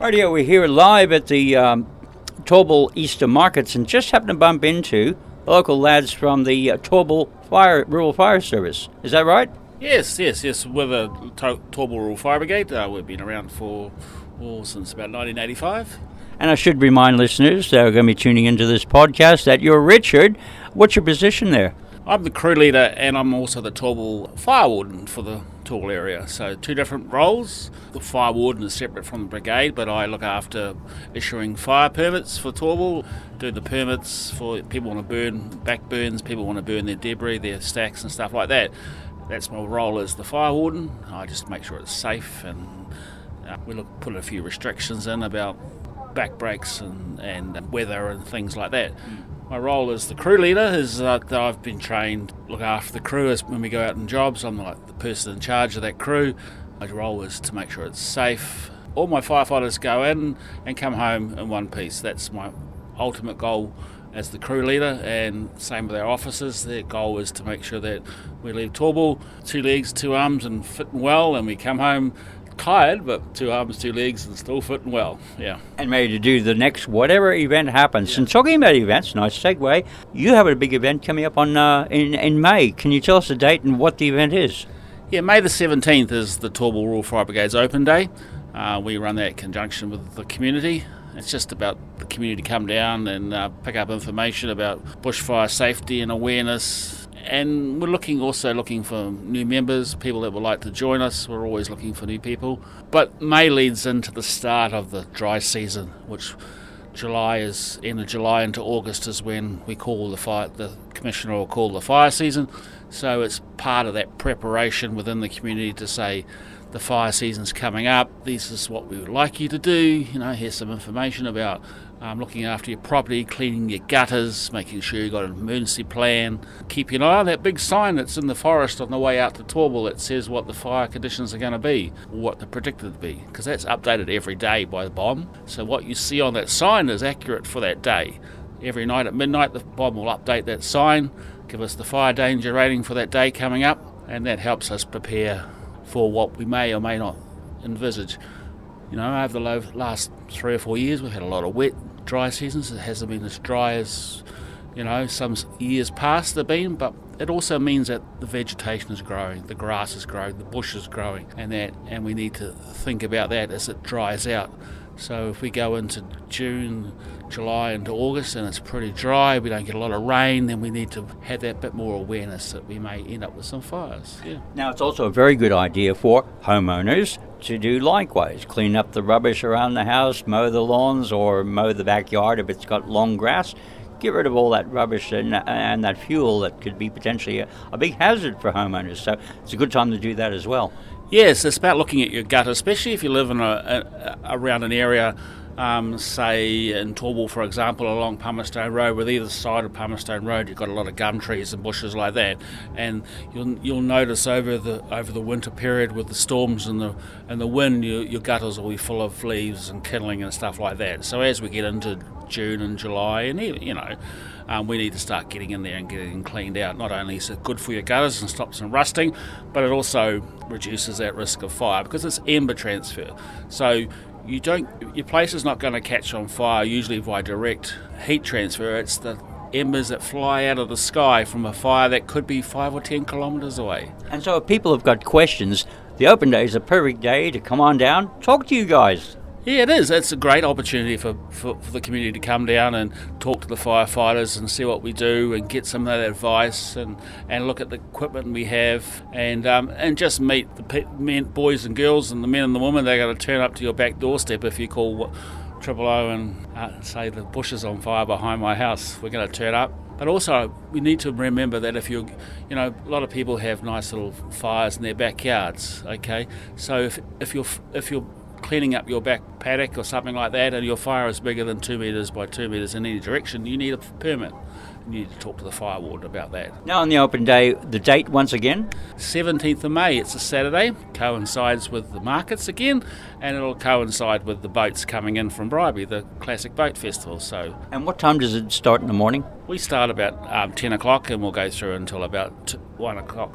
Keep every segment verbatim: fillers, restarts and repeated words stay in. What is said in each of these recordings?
Radio, we're here live at the um, Torbil Easter Markets and just happened to bump into the local lads from the uh, Torbil Fire Rural Fire Service. Is that right? Yes, yes, yes. We're the to- Torbil Rural Fire Brigade. Uh, we've been around for well, since about nineteen eighty-five. And I should remind listeners that are going to be tuning into this podcast that you're Richard. What's your position there? I'm the crew leader and I'm also the Torbil Fire Warden for the Torbil area. So two different roles. The Fire Warden is separate from the brigade, but I look after issuing fire permits for Torbil, do the permits for people want to burn back burns, people want to burn their debris, their stacks and stuff like that. That's my role as the Fire Warden. I just make sure it's safe, and uh, we look, put a few restrictions in about back breaks and, and weather and things like that. My role as the crew leader is uh, that I've been trained to look after the crew as when we go out on jobs. I'm like the person in charge of that crew. My role is to make sure it's safe. All my firefighters go in and come home in one piece. That's my ultimate goal as the crew leader, and same with our officers. Their goal is to make sure that we leave Torbil two legs, two arms and fitting well, and we come home tired, but two arms, two legs, and still fitting well. Yeah. And ready to do the next whatever event happens. Yeah. And talking about events, nice segue. You have a big event coming up on uh, in in May. Can you tell us the date and what the event is? Yeah, May the seventeenth is the Torbil Rural Fire Brigade's Open Day. Uh, we run that in conjunction with the community. It's just about the community come down and uh, pick up information about bushfire safety and awareness. And we're looking also looking for new members, people that would like to join us. We're always looking for new people. But May leads into the start of the dry season, which July is end of July into August is when we call the fire. The commissioner will call the fire season. So it's part of that preparation within the community to say the fire season's coming up. This is what we would like you to do. You know, here's some information about Um, looking after your property, cleaning your gutters, making sure you've got an emergency plan. Keep an eye on that big sign that's in the forest on the way out to Torbil that says what the fire conditions are going to be, or what they're predicted to be, because that's updated every day by the B O M. So what you see on that sign is accurate for that day. Every night at midnight, the B O M will update that sign, give us the fire danger rating for that day coming up, and that helps us prepare for what we may or may not envisage. You know, over the last three or four years, we've had a lot of wet, dry seasons. It hasn't been as dry as, you know, some years past have been, but it also means that the vegetation is growing, the grass is growing, the bush is growing, and that, and we need to think about that as it dries out. So if we go into June, July into August and it's pretty dry, we don't get a lot of rain, then we need to have that bit more awareness that we may end up with some fires. Yeah. Now, it's also a very good idea for homeowners to do likewise. Clean up the rubbish around the house, mow the lawns or mow the backyard if it's got long grass. Get rid of all that rubbish and, and that fuel that could be potentially a, a big hazard for homeowners. So it's a good time to do that as well. Yes, it's about looking at your gutter, especially if you live in a, a, around an area, um, say in Torbil, for example, along Palmerstone Road. With either side of Palmerstone Road, you've got a lot of gum trees and bushes like that, and you'll you'll notice over the over the winter period with the storms and the and the wind, you, your gutters will be full of leaves and kindling and stuff like that. So as we get into June and July, and even, you know. Um, we need to start getting in there and getting cleaned out. Not only is it good for your gutters and stops them rusting, but it also reduces that risk of fire because it's ember transfer. So you don't, your place is not going to catch on fire usually by direct heat transfer. It's the embers that fly out of the sky from a fire that could be five or ten kilometres away. And so if people have got questions, the open day is a perfect day to come on down, talk to you guys. Yeah, it is. It's a great opportunity for, for, for the community to come down and talk to the firefighters and see what we do and get some of that advice and, and look at the equipment we have and um, and just meet the pe- men, boys and girls and the men and the women. They're going to turn up to your back doorstep if you call Triple O and uh, say the bush is on fire behind my house. We're going to turn up. But also, we need to remember that if you're, you know, a lot of people have nice little fires in their backyards, okay? So if if you're if you're cleaning up your back paddock or something like that and your fire is bigger than two metres by two metres in any direction, you need a permit. You need to talk to the fire warden about that. Now on the open day, the date once again? seventeenth of May, it's a Saturday, coincides with the markets again, and it'll coincide with the boats coming in from Bribie, the Classic Boat Festival. So, and what time does it start in the morning? We start about um, ten o'clock and we'll go through until about one o'clock in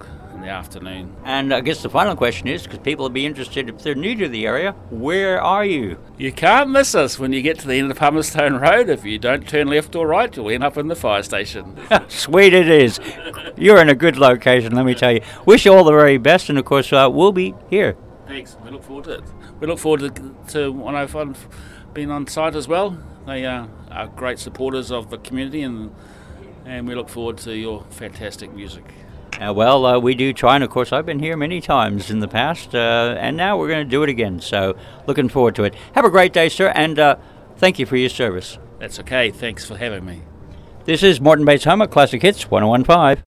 the afternoon. And I guess the final question is, because people will be interested if they're new to the area, where are you? You can't miss us when you get to the end of Palmerstone Road. If you don't turn left or right, you'll end up in the fire station. Sweet it is. You're in a good location, let me tell you. Wish you all the very best, and of course uh, we'll be here. Thanks. We look forward to it. We look forward to, to one oh five being on site as well. They uh, are great supporters of the community, and and we look forward to your fantastic music. Uh, well, uh, we do try, and of course I've been here many times in the past, uh, and now we're going to do it again, so looking forward to it. Have a great day, sir, and uh, thank you for your service. That's okay. Thanks for having me. This is Moreton Bay's Home at Classic Hits one oh one point five.